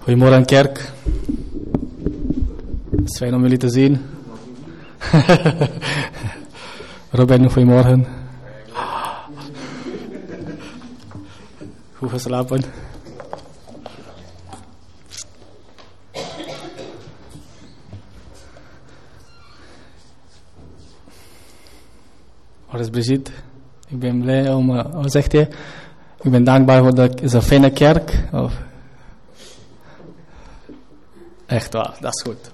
Goedemorgen kerk. Het is fijn om jullie te zien. Robin, goedemorgen. Goed geslapen. Waar is Brigitte? Ik ben blij om, wat zegt hij? Ik ben dankbaar voor dat is een fijne kerk. Echt waar, dat is goed.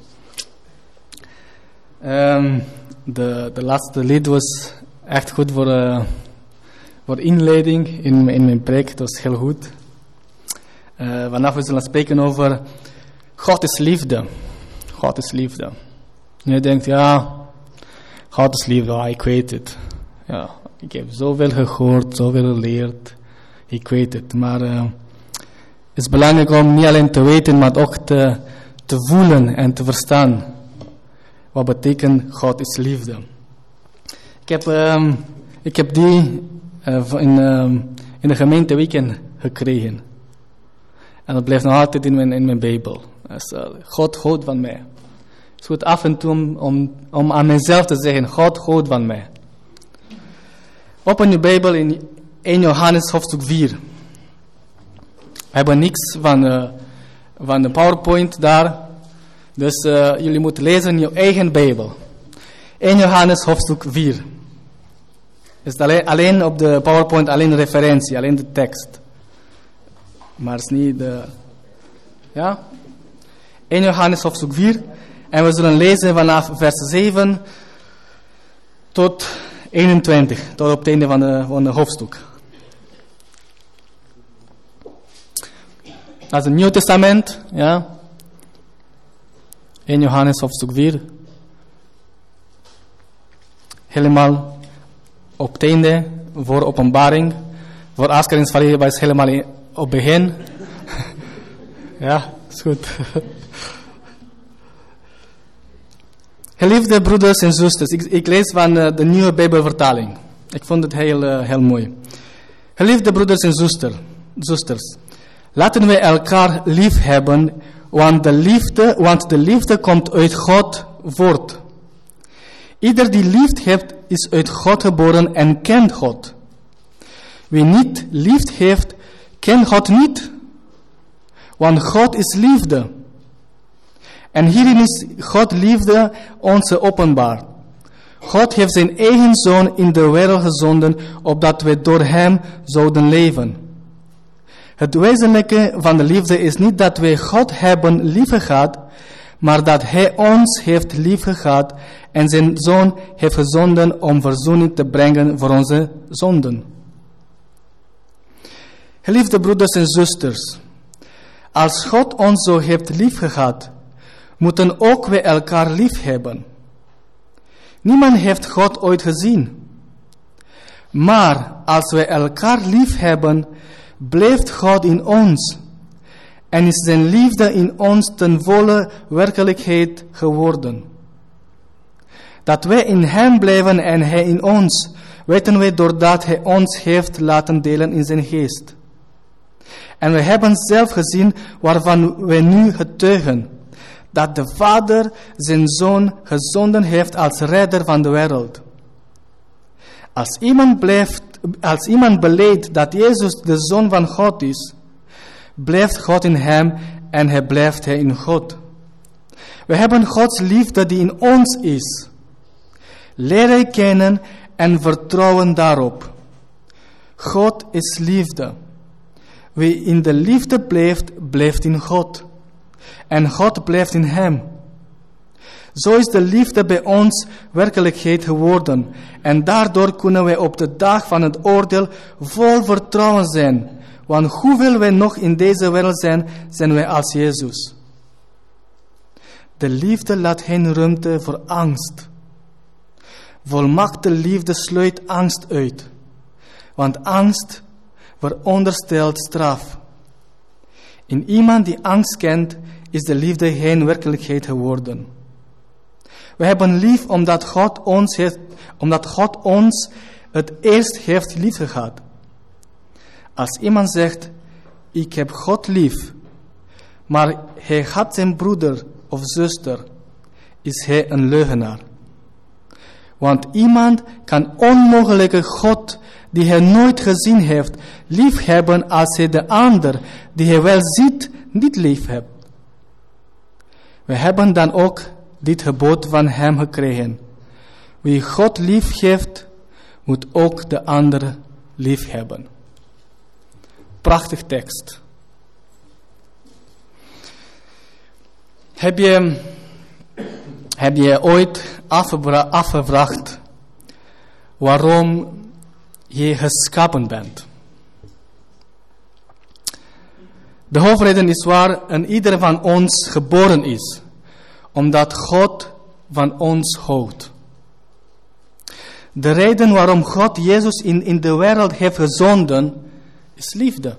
De laatste lied was echt goed voor inleiding in mijn preek. Dat was heel goed. Vandaag we zullen spreken over God is liefde. God is liefde. En je denkt, ja, God is liefde, ik weet het. Ja, ik heb zoveel gehoord, zoveel geleerd. Ik weet het. Maar het is belangrijk om niet alleen te weten, maar ook te voelen en te verstaan. Wat betekent God is liefde. Ik heb die in de gemeenteweekend gekregen. En dat blijft nog altijd in mijn Bijbel. Dus, God houdt van mij. Het is goed af en toe om aan mezelf te zeggen, God houdt van mij. Open je Bijbel in 1 Johannes hoofdstuk 4. We hebben niks van de PowerPoint daar. Dus jullie moeten lezen in je eigen Bijbel. 1 Johannes hoofdstuk 4. Is alleen op de PowerPoint, alleen de referentie, alleen de tekst. Maar het is niet de... Ja? 1 Johannes hoofdstuk 4. En we zullen lezen vanaf vers 7 tot 21. Tot op het einde van de hoofdstuk. Dat is het Nieuw Testament. Ja. 1 Johannes hoofdstuk 4. Helemaal op het einde, voor openbaring. Voor afscheidingsverleden was het helemaal op het begin. Ja, is goed. Geliefde broeders en zusters, ik lees van de nieuwe Bijbelvertaling. Ik vond het heel mooi. Geliefde broeders en zusters, laten we elkaar lief hebben, want de liefde komt uit God voort. Ieder die lief heeft, is uit God geboren en kent God. Wie niet lief heeft, kent God niet. Want God is liefde. En hierin is God liefde ons openbaar. God heeft zijn eigen Zoon in de wereld gezonden, opdat we door hem zouden leven. Het wezenlijke van de liefde is niet dat wij God hebben liefgehad, maar dat hij ons heeft liefgehad en zijn Zoon heeft gezonden om verzoening te brengen voor onze zonden. Geliefde broeders en zusters, als God ons zo heeft liefgehad, moeten ook wij elkaar lief hebben. Niemand heeft God ooit gezien. Maar als wij elkaar lief hebben, blijft God in ons. En is zijn liefde in ons ten volle werkelijkheid geworden. Dat wij in hem blijven en hij in ons, weten wij doordat hij ons heeft laten delen in zijn geest. En we hebben zelf gezien waarvan wij nu getuigen, dat de Vader zijn Zoon gezonden heeft als redder van de wereld. Als iemand belijdt dat Jezus de Zoon van God is, blijft God in hem en hij blijft in God. We hebben Gods liefde die in ons is. Leren kennen en vertrouwen daarop. God is liefde. Wie in de liefde blijft, blijft in God. En God blijft in hem. Zo is de liefde bij ons werkelijkheid geworden. En daardoor kunnen wij op de dag van het oordeel vol vertrouwen zijn. Want hoeveel wij nog in deze wereld zijn, zijn wij als Jezus. De liefde laat geen ruimte voor angst. Volmaakte liefde sluit angst uit. Want angst veronderstelt straf. In iemand die angst kent, is de liefde geen werkelijkheid geworden. We hebben lief omdat God ons het eerst heeft liefgehad. Als iemand zegt, ik heb God lief, maar hij had zijn broeder of zuster, is hij een leugenaar. Want iemand kan onmogelijk God, die hij nooit gezien heeft, liefhebben als hij de ander, die hij wel ziet, niet liefhebt. We hebben dan ook dit gebod van hem gekregen. Wie God lief heeft, moet ook de ander lief hebben. Prachtig tekst. Heb je ooit afgevraagd waarom je geschapen bent? De hoofdreden is waar en ieder van ons geboren is, omdat God van ons houdt. De reden waarom God Jezus in de wereld heeft gezonden, is liefde.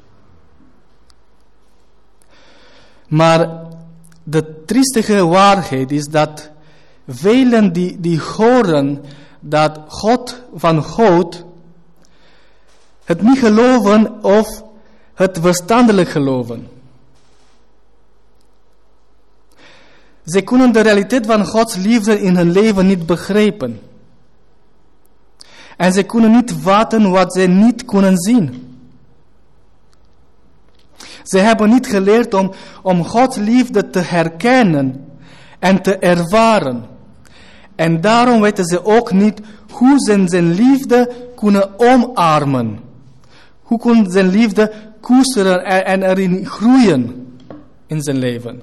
Maar de triestige waarheid is dat velen die horen dat God van houdt, het niet geloven of het verstandelijk geloven. Ze kunnen de realiteit van Gods liefde in hun leven niet begrijpen. En ze kunnen niet vatten wat ze niet kunnen zien. Ze hebben niet geleerd om Gods liefde te herkennen en te ervaren. En daarom weten ze ook niet hoe ze zijn liefde kunnen omarmen. Hoe kunnen ze zijn liefde koesteren en erin groeien in zijn leven.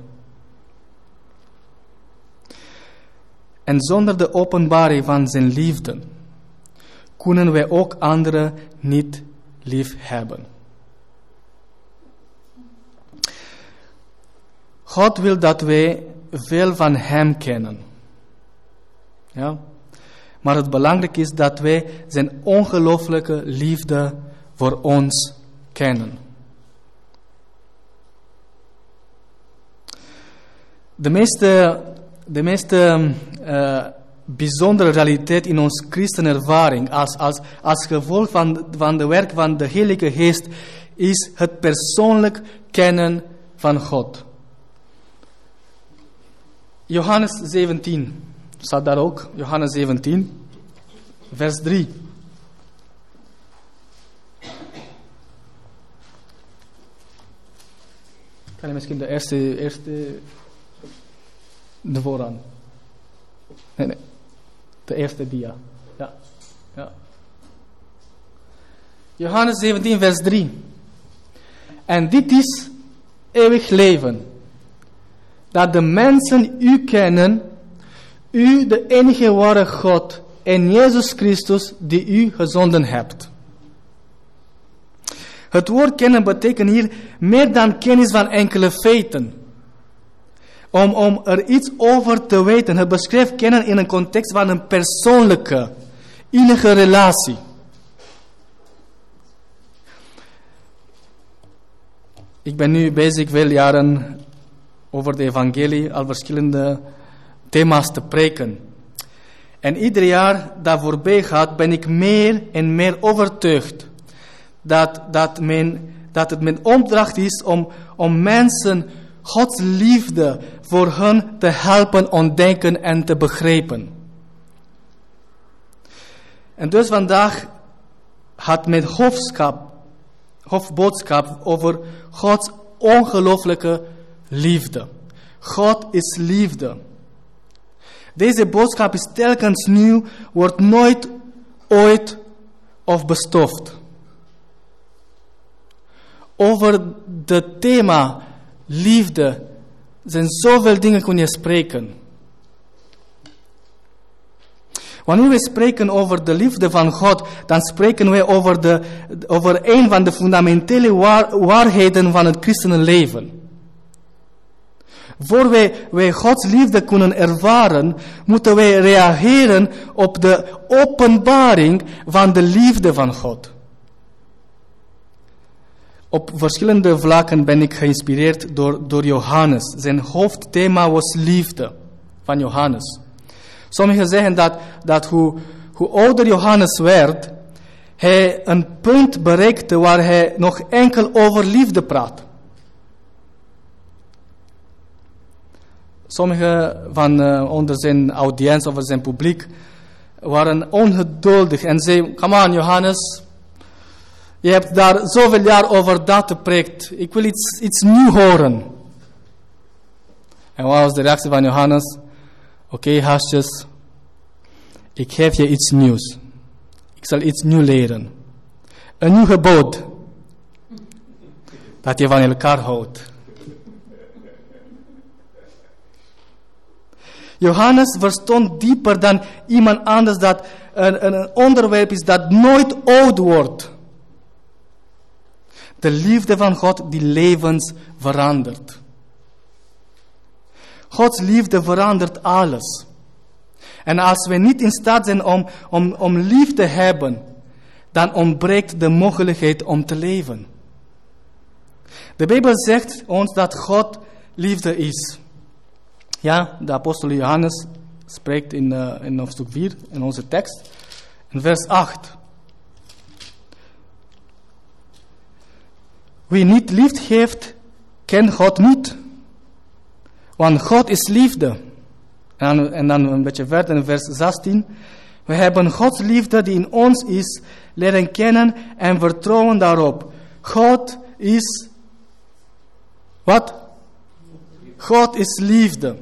En zonder de openbaring van zijn liefde kunnen wij ook anderen niet lief hebben. God wil dat wij veel van hem kennen. Ja? Maar het belangrijk is dat wij zijn ongelooflijke liefde voor ons kennen. De meeste bijzondere realiteit in ons christenervaring als gevolg van de werk van de Heilige Geest is het persoonlijk kennen van God. Johannes 17 staat daar ook, Johannes 17, vers 3. Kan je misschien de eerste de vooraan? Nee. De eerste dia. Ja. Johannes 17, vers 3. En dit is eeuwig leven. Dat de mensen u kennen, u de enige ware God en Jezus Christus die u gezonden hebt. Het woord kennen betekent hier meer dan kennis van enkele feiten. Om er iets over te weten. Het beschrijft kennen in een context van een persoonlijke, innige relatie. Ik ben nu bezig veel jaren over de evangelie al verschillende thema's te preken. En ieder jaar dat voorbij gaat ben ik meer en meer overtuigd dat het mijn opdracht is om mensen Gods liefde voor hen te helpen ontdekken en te begrijpen. En dus vandaag had mijn hoofdboodschap over Gods ongelooflijke liefde. God is liefde. Deze boodschap is telkens nieuw, wordt nooit ooit of bestoft. Over het thema liefde zijn zoveel dingen kun je spreken. Wanneer we spreken over de liefde van God, dan spreken we over een van de fundamentele waarheden van het christenenleven. Voor wij Gods liefde kunnen ervaren, moeten wij reageren op de openbaring van de liefde van God. Op verschillende vlakken ben ik geïnspireerd door Johannes. Zijn hoofdthema was liefde van Johannes. Sommigen zeggen dat hoe ouder Johannes werd, hij een punt bereikte waar hij nog enkel over liefde praat. Sommigen van onder zijn audiëntie of zijn publiek waren ongeduldig en zeiden, come on Johannes, je hebt daar zoveel jaar over dat gepreekt. Ik wil iets nieuws horen. En wat was de reactie van Johannes? Oké, gastjes, ik geef je iets nieuws. Ik zal iets nieuws leren. Een nieuw gebod. Dat je van elkaar houdt. Johannes verstond dieper dan iemand anders dat een onderwerp is dat nooit oud wordt. De liefde van God die levens verandert. Gods liefde verandert alles. En als we niet in staat zijn om lief te hebben, dan ontbreekt de mogelijkheid om te leven. De Bijbel zegt ons dat God liefde is. Ja, de apostel Johannes spreekt in hoofdstuk 4 in onze tekst, in vers 8. Wie niet liefde heeft, kent God niet. Want God is liefde. En dan een beetje verder in vers 16. We hebben Gods liefde die in ons is, leren kennen en vertrouwen daarop. God is... Wat? God is liefde.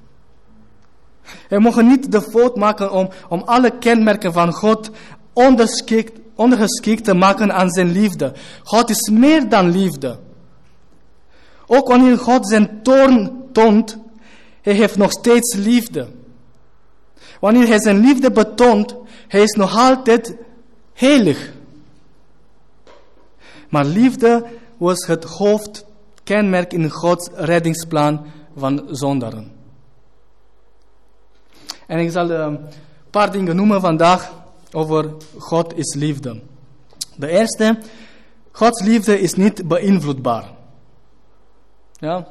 We mogen niet de fout maken om alle kenmerken van God ondergeschikt te maken aan zijn liefde. God is meer dan liefde. Ook wanneer God zijn toorn toont, hij heeft nog steeds liefde. Wanneer hij zijn liefde betoont, hij is nog altijd heilig. Maar liefde was het hoofdkenmerk in Gods reddingsplan van zondaren. En ik zal een paar dingen noemen vandaag over God is liefde. De eerste, Gods liefde is niet beïnvloedbaar. Ja?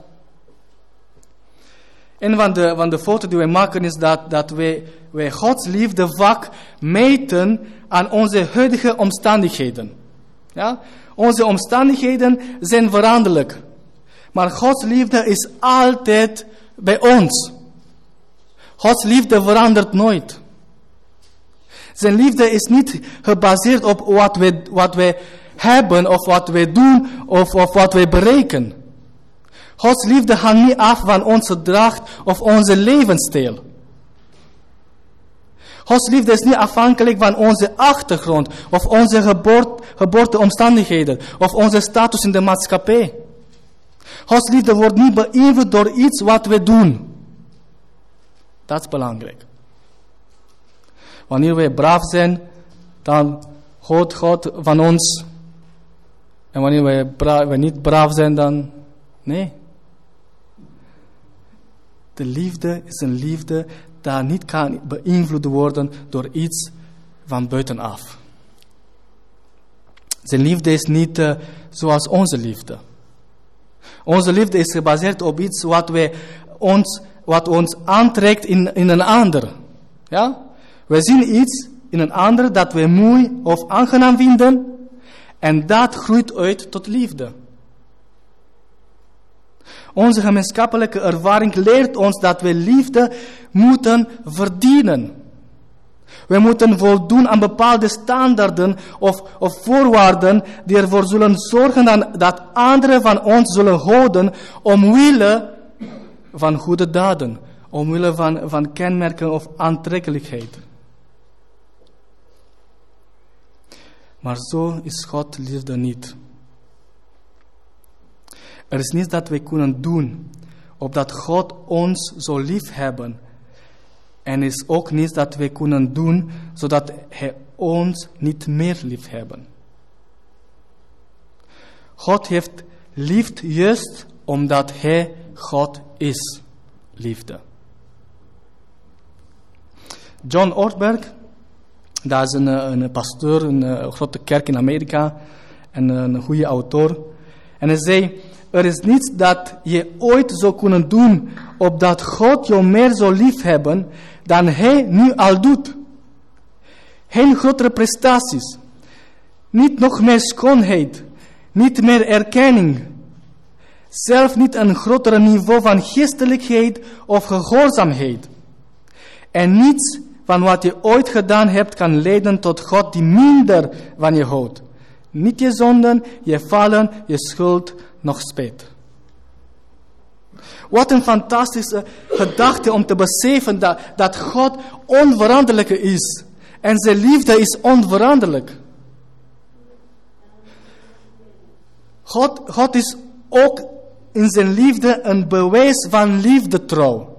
Een van de fouten die wij maken is dat wij Gods liefde vaak meten aan onze huidige omstandigheden. Ja? Onze omstandigheden zijn veranderlijk. Maar Gods liefde is altijd bij ons. Gods liefde verandert nooit. Zijn liefde is niet gebaseerd op wat wij hebben of wat wij doen of wat wij bereiken. Gods liefde hangt niet af van onze dracht of onze levensstijl. Gods liefde is niet afhankelijk van onze achtergrond of onze geboorteomstandigheden of onze status in de maatschappij. Gods liefde wordt niet beïnvloed door iets wat we doen. Dat is belangrijk. Wanneer wij braaf zijn, dan houdt God van ons. En wanneer wij niet braaf zijn, dan nee. De liefde is een liefde dat niet kan beïnvloed worden door iets van buitenaf. Zijn liefde is niet zoals onze liefde. Onze liefde is gebaseerd op iets wat ons aantrekt in een ander. Ja? We zien iets in een ander dat we mooi of aangenaam vinden en dat groeit uit tot liefde. Onze gemeenschappelijke ervaring leert ons dat we liefde moeten verdienen. We moeten voldoen aan bepaalde standaarden of voorwaarden die ervoor zullen zorgen dat anderen van ons zullen houden omwille van goede daden, omwille van kenmerken of aantrekkelijkheid. Maar zo is God liefde niet. Er is niets dat wij kunnen doen, opdat God ons zo lief hebben. En er is ook niets dat wij kunnen doen, zodat Hij ons niet meer lief hebben. God heeft liefde juist omdat Hij God is. Liefde. John Ortberg, dat is een pastoor, een grote kerk in Amerika en een goede auteur. En hij zei, er is niets dat je ooit zou kunnen doen opdat God jou meer zou lief hebben dan Hij nu al doet. Geen grotere prestaties, niet nog meer schoonheid, niet meer erkenning. Zelf niet een groter niveau van geestelijkheid of gehoorzaamheid. En niets van wat je ooit gedaan hebt kan leiden tot God die minder van je houdt. Niet je zonden, je vallen, je schuld, nog spijt. Wat een fantastische gedachte om te beseffen dat God onveranderlijk is. En zijn liefde is onveranderlijk. God is ook in zijn liefde een bewijs van liefdetrouw.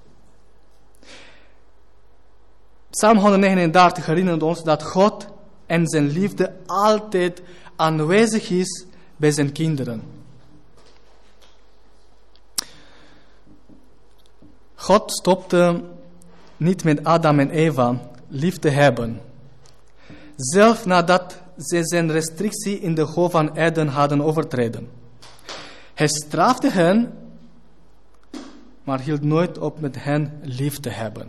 Psalm 139 herinnert ons dat God en zijn liefde altijd aanwezig is bij zijn kinderen. God stopte niet met Adam en Eva lief te hebben. Zelf nadat zij zijn restrictie in de Hof van Eden hadden overtreden. Hij strafte hen, maar hield nooit op met hen lief te hebben.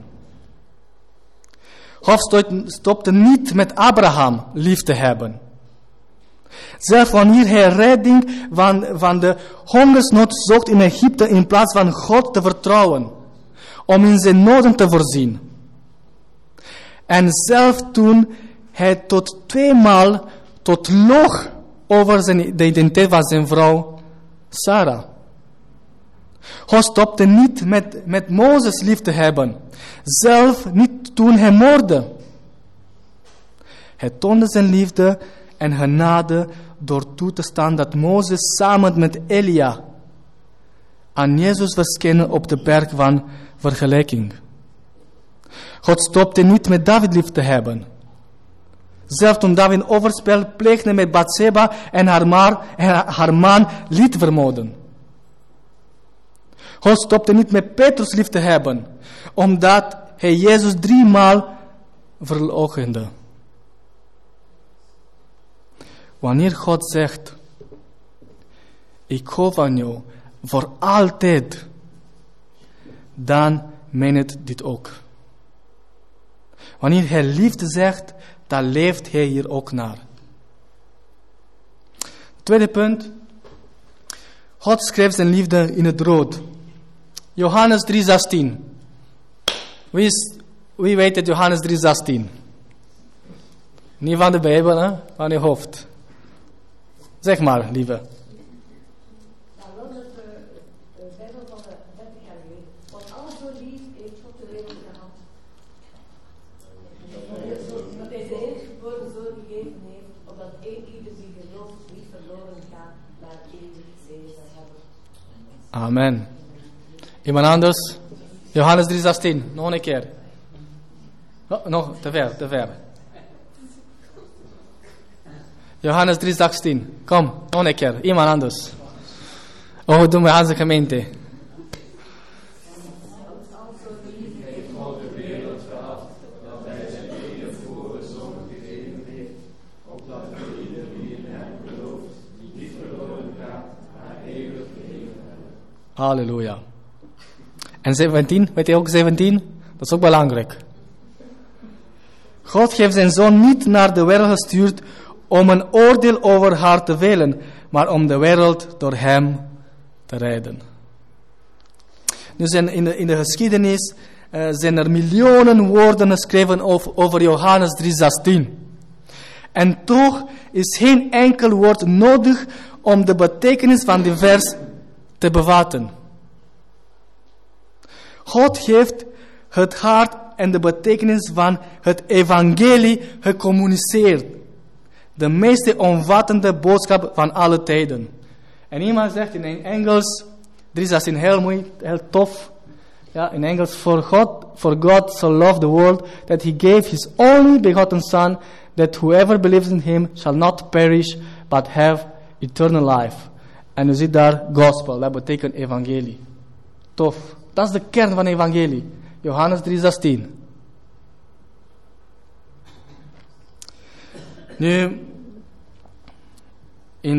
God stopte niet met Abraham lief te hebben. Zelfs wanneer hij redding van de hongersnood zocht in Egypte in plaats van God te vertrouwen, om in zijn noden te voorzien. En zelfs toen hij tot 2 maal tot loog over de identiteit van zijn vrouw Sarah. God stopte niet met Mozes lief te hebben. Zelf niet toen hij moordde. Hij toonde zijn liefde en genade door toe te staan dat Mozes samen met Elia aan Jezus verscheen op de berg van vergelijking. God stopte niet met David lief te hebben. Zelfs toen David overspel pleegde met Bathsheba en haar man liet vermoorden. God stopte niet met Petrus lief te hebben, omdat hij Jezus 3 maal verloochende. Wanneer God zegt, ik hou van jou voor altijd, dan meent dit ook. Wanneer hij liefde zegt, dan leeft hij hier ook naar. Tweede punt. God schreef zijn liefde in het rood. Johannes 3:16. Wie weet het Johannes 3:16? Niet van de Bijbel, hè? Van je hoofd. Zeg maar, lieve. Amen. Iemand anders? Johannes 3:16. Nog een keer. Nog, te ver. Johannes 3:16. Kom, nog een keer. Iemand anders. Oh, doe maar aan de gemeente. Halleluja. En 17, weet je ook 17? Dat is ook belangrijk. God heeft zijn zoon niet naar de wereld gestuurd om een oordeel over haar te velen, maar om de wereld door hem te redden. Dus in de geschiedenis zijn er miljoenen woorden geschreven over Johannes 3:16. En toch is geen enkel woord nodig om de betekenis van die vers te bevatten. God heeft het hart en de betekenis van het evangelie gecommuniceerd. De meest omvattende boodschap van alle tijden. En iemand zegt in Engels, 3:16 heel tof. Ja, in Engels, for God so loved the world that he gave his only begotten son, that whoever believes in him shall not perish, but have eternal life. En u ziet daar gospel, dat betekent evangelie. Tof. Dat is de kern van evangelie. Johannes 3:16. Nu, in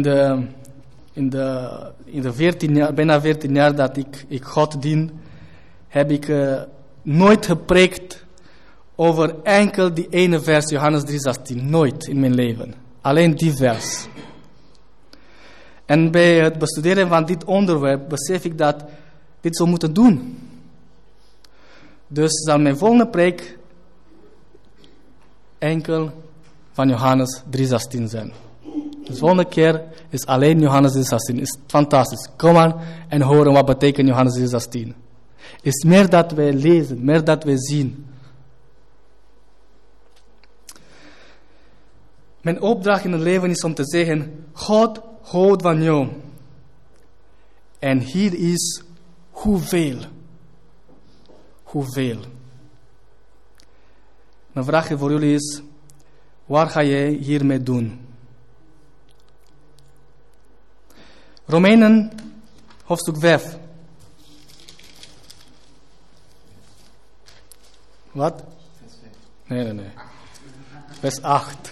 de 14 jaar, bijna 14 jaar dat ik God dien, heb ik nooit gepreekt over enkel die ene vers, Johannes 3:16. Nooit in mijn leven. Alleen die vers. En bij het bestuderen van dit onderwerp besef ik dat dit zou moeten doen. Dus zal mijn volgende preek enkel van Johannes 3:16 zijn. De volgende keer is alleen Johannes 3:16. Is fantastisch. Kom maar en horen wat betekent Johannes 3:16. Is meer dat wij lezen, meer dat wij zien. Mijn opdracht in het leven is om te zeggen, God houdt van jou. En hier is hoeveel. Hoeveel. Mijn vraag voor jullie is, wat ga jij hiermee doen? Romeinen, hoofdstuk 5. Wat? Nee. Vers 8.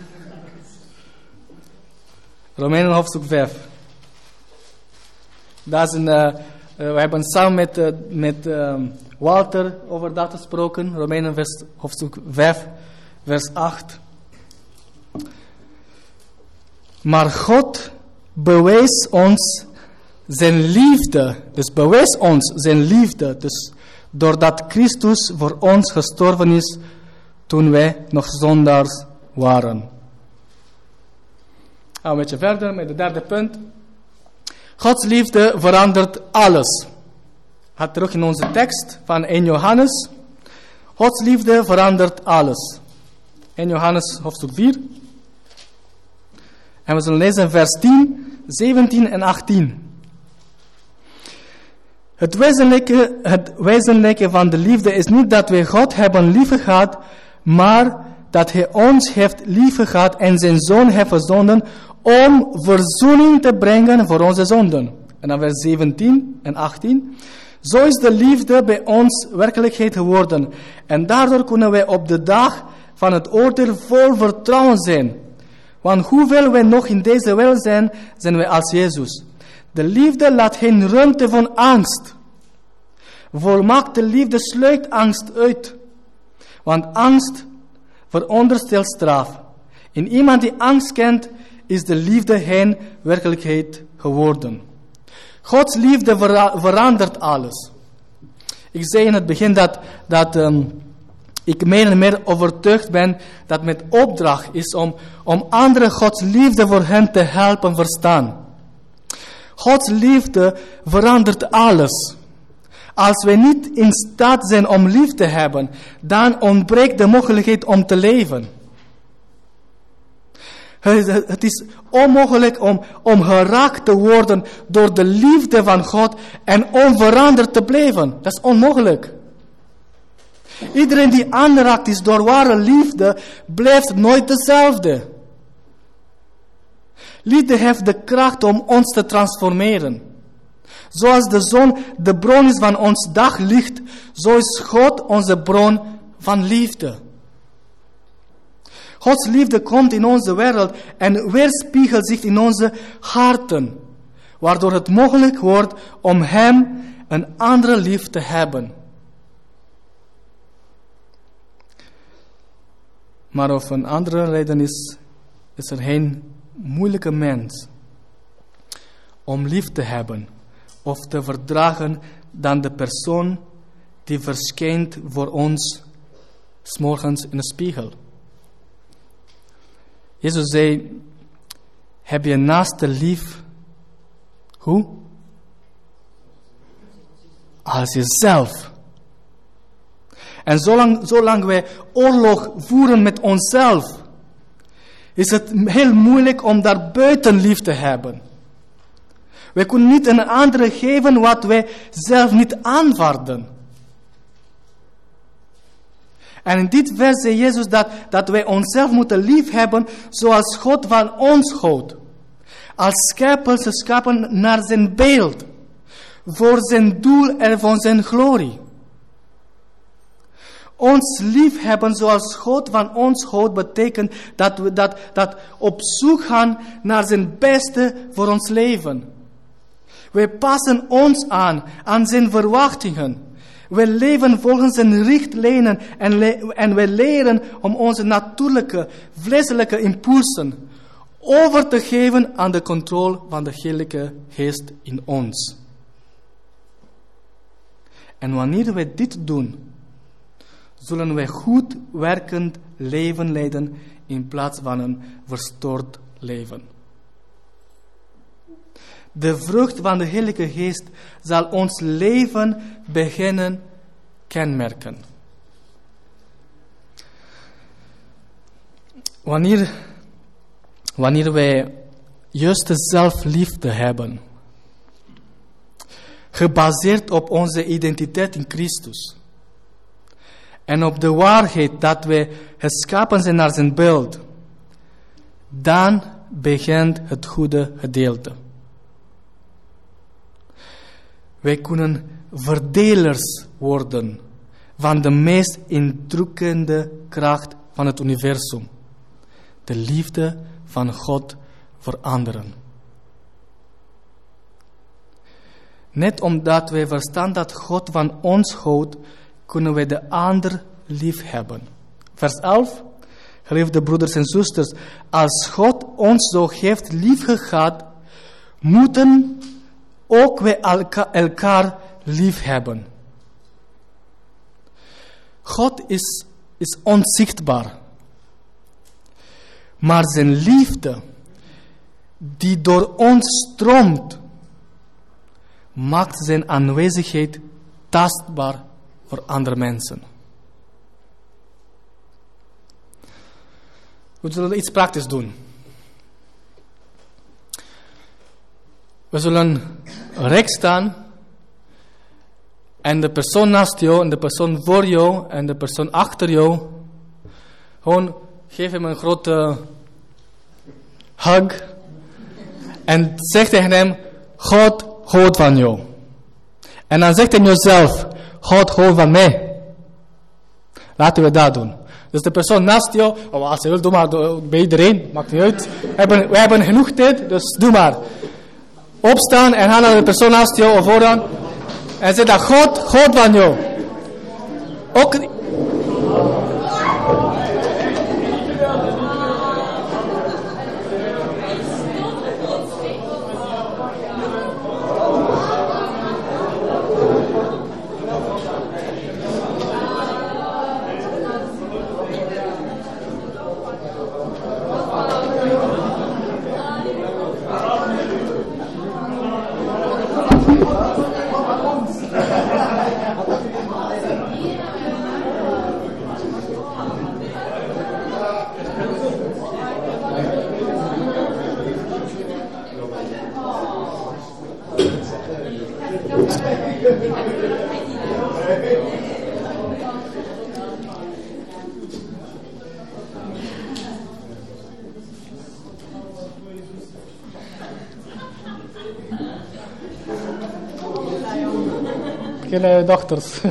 Romeinen, hoofdstuk 5. Dat is we hebben samen met Walter over dat gesproken. Romeinen, hoofdstuk 5, vers 8. Maar God bewees ons zijn liefde. Dus bewees ons zijn liefde. Dus doordat Christus voor ons gestorven is toen wij nog zondaars waren. Een beetje verder met het derde punt. Gods liefde verandert alles. Gaat terug in onze tekst van 1 Johannes. Gods liefde verandert alles. 1 Johannes hoofdstuk 4. En we zullen lezen vers 10, 17 en 18. Het wezenlijke van de liefde is niet dat wij God hebben liefgehad, maar dat Hij ons heeft liefgehad en zijn Zoon heeft verzonden om verzoening te brengen voor onze zonden. En dan vers 17 en 18. Zo is de liefde bij ons werkelijkheid geworden. En daardoor kunnen wij op de dag van het oordeel vol vertrouwen zijn. Want hoewel wij nog in deze wereld zijn, zijn wij als Jezus. De liefde laat geen ruimte voor angst. Volmaakte liefde sluit angst uit. Want angst veronderstelt straf. In iemand die angst kent, is de liefde geen werkelijkheid geworden. Gods liefde verandert alles. Ik zei in het begin dat ik meer en meer overtuigd ben dat mijn opdracht is om anderen Gods liefde voor hen te helpen verstaan. Gods liefde verandert alles. Als wij niet in staat zijn om lief te hebben, dan ontbreekt de mogelijkheid om te leven. Het is onmogelijk om geraakt te worden door de liefde van God en onveranderd te blijven. Dat is onmogelijk. Iedereen die aangeraakt is door ware liefde, blijft nooit dezelfde. Liefde heeft de kracht om ons te transformeren. Zoals de zon de bron is van ons daglicht, zo is God onze bron van liefde. Gods liefde komt in onze wereld en weerspiegelt zich in onze harten, waardoor het mogelijk wordt om Hem een andere lief te hebben. Maar of een andere reden is er geen moeilijke mens om lief te hebben of te verdragen dan de persoon die verschijnt voor ons 's morgens in de spiegel. Jezus zei, heb je naaste lief? Hoe? Als jezelf. En zolang wij oorlog voeren met onszelf, is het heel moeilijk om daar buiten lief te hebben. Wij kunnen niet een andere geven wat wij zelf niet aanvaarden. En in dit vers zei Jezus dat wij onszelf moeten lief hebben zoals God van ons houdt. Als schepsels geschapen naar zijn beeld. Voor zijn doel en voor zijn glorie. Ons lief hebben zoals God van ons houdt betekent dat we dat op zoek gaan naar zijn beste voor ons leven. Wij passen ons aan zijn verwachtingen. We leven volgens zijn richtlijnen en we leren om onze natuurlijke, vleeselijke impulsen over te geven aan de controle van de Heilige Geest in ons. En wanneer wij dit doen, zullen wij goed werkend leven leiden in plaats van een verstoord leven. De vrucht van de Heilige Geest zal ons leven beginnen kenmerken. Wanneer wij juiste zelfliefde hebben, gebaseerd op onze identiteit in Christus en op de waarheid dat wij geschapen zijn naar zijn beeld, dan begint het goede gedeelte. Wij kunnen verdelers worden van de meest indrukkende kracht van het universum. De liefde van God voor anderen. Net omdat wij verstaan dat God van ons houdt, kunnen wij de ander lief hebben. Vers 11. Geliefde broeders en zusters, als God ons zo heeft liefgehad, moeten ook wij elkaar lief hebben. God is onzichtbaar. Maar zijn liefde, die door ons stroomt, maakt zijn aanwezigheid tastbaar voor andere mensen. We zullen iets praktisch doen. We zullen rechts staan en de persoon naast jou en de persoon voor jou en de persoon achter jou, gewoon geef hem een grote hug en zeg tegen hem, God houdt van jou. En dan zegt hij jezelf, God houdt van mij. Laten we dat doen. Dus de persoon naast jou, als je wil, doe maar bij iedereen, maakt niet uit. We hebben genoeg tijd, dus doe maar. Opstaan en ga naar de persoon naast jou of vooraan. En zeg dat God houdt van jou. Ook geen dochters.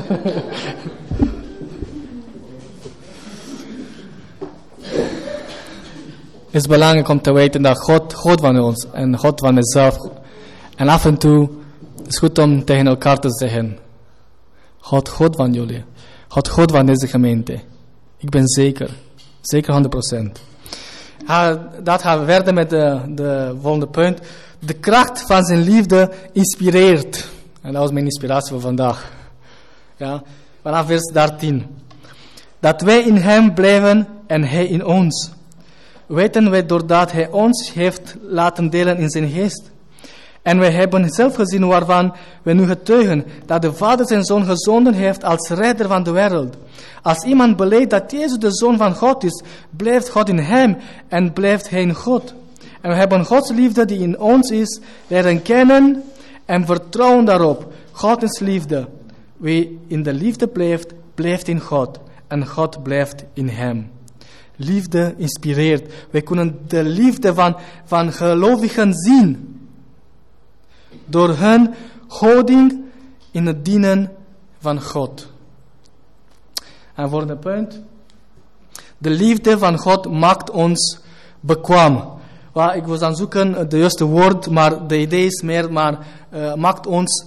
Het is belangrijk om te weten dat God houdt van ons en God van zichzelf. En af en toe is het goed om tegen elkaar te zeggen, God houdt van jullie. God houdt van deze gemeente. Ik ben zeker 100%. Dat gaan we verder met de volgende punt. De kracht van zijn liefde inspireert. En dat was mijn inspiratie voor vandaag. Ja, vanaf vers 13. Dat wij in hem blijven en hij in ons. Weten wij doordat hij ons heeft laten delen in zijn geest. En wij hebben zelf gezien waarvan we nu getuigen, dat de Vader zijn Zoon gezonden heeft als redder van de wereld. Als iemand belijdt dat Jezus de Zoon van God is, blijft God in hem en blijft hij in God. En we hebben Gods liefde die in ons is, leren kennen en vertrouwen daarop. God is liefde. Wie in de liefde blijft, blijft in God. En God blijft in hem. Liefde inspireert. Wij kunnen de liefde van gelovigen zien. Door hun houding in het dienen van God. En volgende punt. De liefde van God maakt ons bekwaam. Ik was aan het zoeken het juiste woord, maar de idee is meer, maakt ons,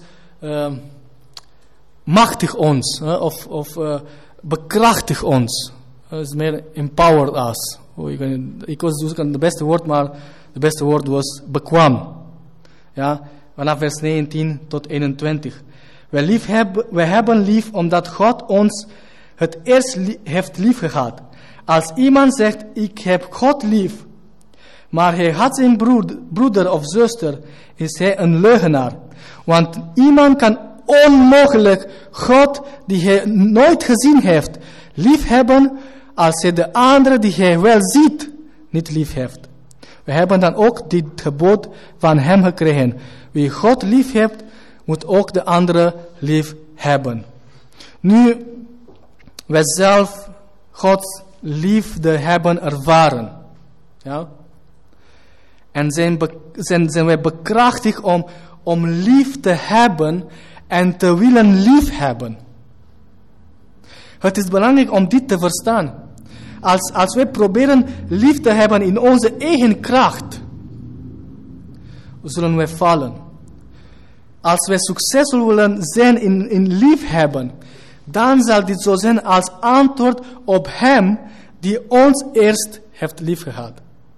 machtig ons, of bekrachtigt ons. Het is meer empowered us, ik was zoeken het beste woord, maar het beste woord was bekwaam. Ja, vanaf vers 19 tot 21. Wij hebben lief omdat God ons het eerst heeft lief gehad. Als iemand zegt, ik heb God lief, maar hij had zijn broeder of zuster, is hij een leugenaar. Want iemand kan onmogelijk God, die hij nooit gezien heeft, lief hebben, als hij de andere die hij wel ziet, niet lief heeft. We hebben dan ook dit gebod van hem gekregen. Wie God lief heeft, moet ook de andere lief hebben. Nu, wij zelf Gods liefde hebben ervaren. Ja? En zijn wij bekrachtigd om lief te hebben en te willen lief hebben. Het is belangrijk om dit te verstaan. Als wij proberen lief te hebben in onze eigen kracht, zullen wij vallen. Als wij succesvol willen zijn in lief hebben, dan zal dit zo zijn als antwoord op Hem die ons eerst heeft lief gehad.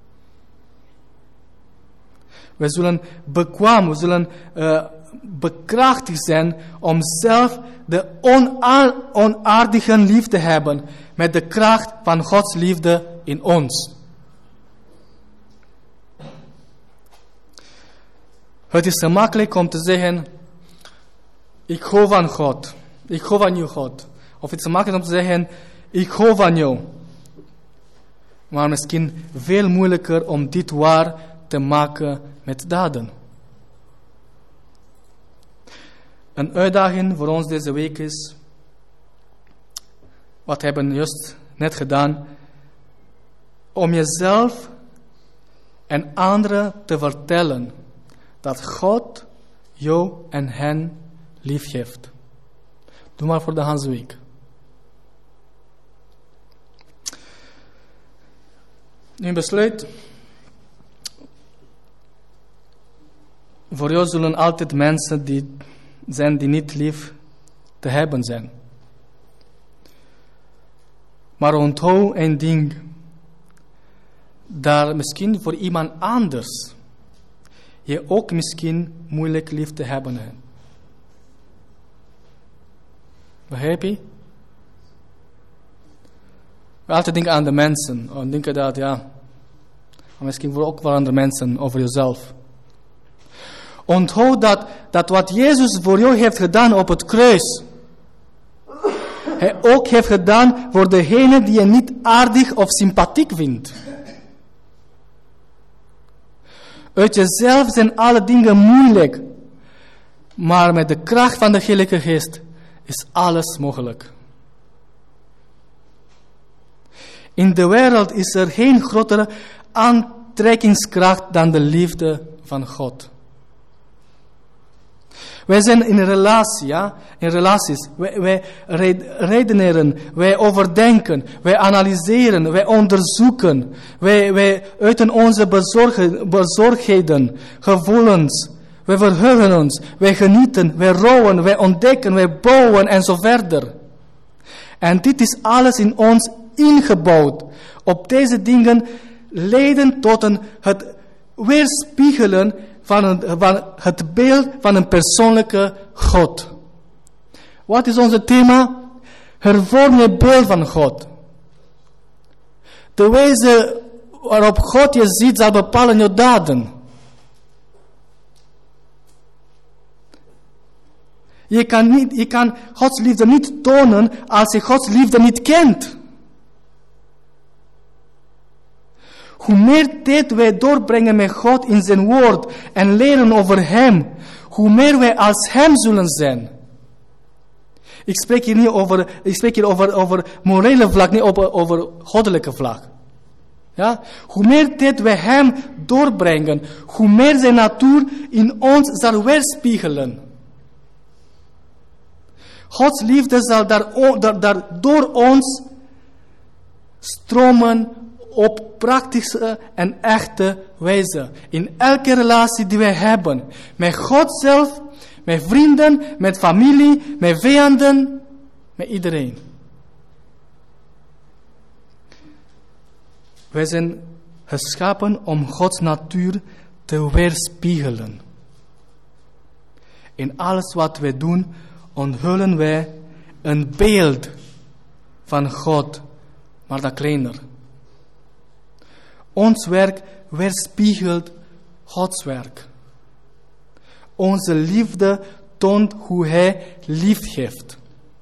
We zullen bekwaam, we zullen bekrachtigd zijn om zelf de onaardige lief te hebben met de kracht van Gods liefde in ons. Het is gemakkelijk om te zeggen, ik hou van God. Ik hou van jou, God. Of het is gemakkelijk om te zeggen, ik hou van jou. Maar misschien veel moeilijker om dit waar te maken met daden. Een uitdaging voor ons deze week is, wat we hebben juist net gedaan, om jezelf en anderen te vertellen dat God jou en hen lief heeft. Doe maar voor de Hansweek. Nu besluit. Voor jou zullen altijd mensen die niet lief te hebben zijn. Maar onthoud een ding. Dat misschien voor iemand anders je ook misschien moeilijk lief te hebben hebt. Begrijp je? We altijd denken aan de mensen. En denken dat, ja, misschien voor ook wel andere mensen over jezelf. Onthoud dat wat Jezus voor jou heeft gedaan op het kruis, Hij ook heeft gedaan voor degene die je niet aardig of sympathiek vindt. Uit jezelf zijn alle dingen moeilijk, maar met de kracht van de Heilige Geest is alles mogelijk. In de wereld is er geen grotere aantrekkingskracht dan de liefde van God. Wij zijn in een relatie, ja? In relaties. Wij redeneren, wij overdenken, wij analyseren, wij onderzoeken. Wij uiten onze bezorgdheden, gevoelens. Wij verheugen ons, wij genieten, wij rouwen, wij ontdekken, wij bouwen en zo verder. En dit is alles in ons ingebouwd. Op deze dingen leiden tot het weerspiegelen van het beeld van een persoonlijke God. Wat is ons thema? Hervorm je beeld van God. De wijze waarop God je ziet zal bepalen je daden. Je kan Gods liefde niet tonen als je Gods liefde niet kent. Hoe meer tijd wij doorbrengen met God in zijn woord en leren over hem, hoe meer wij als hem zullen zijn. Ik spreek hier over morele vlak, niet over goddelijke vlak. Ja? Hoe meer tijd wij hem doorbrengen, hoe meer zijn natuur in ons zal weerspiegelen. Gods liefde zal daar door ons stromen op praktische en echte wijze. In elke relatie die wij hebben. Met God zelf, met vrienden, met familie, met vijanden, met iedereen. Wij zijn geschapen om Gods natuur te weerspiegelen. In alles wat wij doen, onthullen wij een beeld van God, maar dat kleiner. Ons werk weerspiegelt Gods werk. Onze liefde toont hoe Hij lief heeft.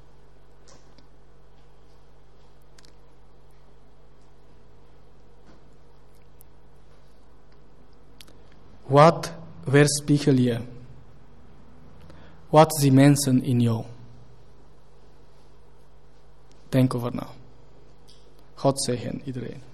Wat weerspiegel je? Wat zien mensen in jou? Denk over na. God zegen iedereen.